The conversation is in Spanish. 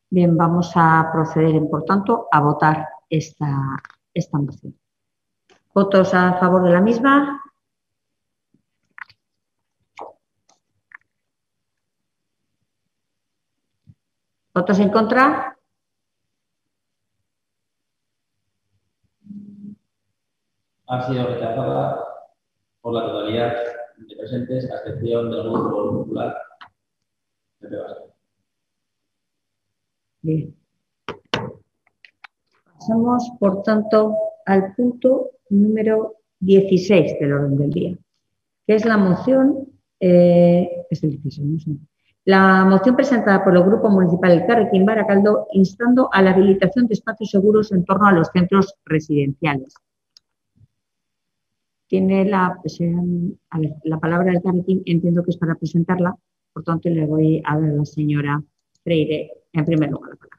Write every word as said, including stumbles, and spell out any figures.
Bien, vamos a proceder, por tanto, a votar esta, esta moción. ¿Votos a favor de la misma? ¿Votos en contra? Ha sido rechazada por la totalidad de presentes, a excepción del Grupo Popular. Bien. Pasamos, por tanto, al punto número dieciséis del orden del día, que es la moción, eh, es el dieciséis, no sé. La moción presentada por el Grupo Municipal Elkarrekin Barakaldo instando a la habilitación de espacios seguros en torno a los centros residenciales. Tiene la, a ver, la palabra Elkarrekin, entiendo que es para presentarla, por tanto le voy a dar a la señora Freire en primer lugar la palabra.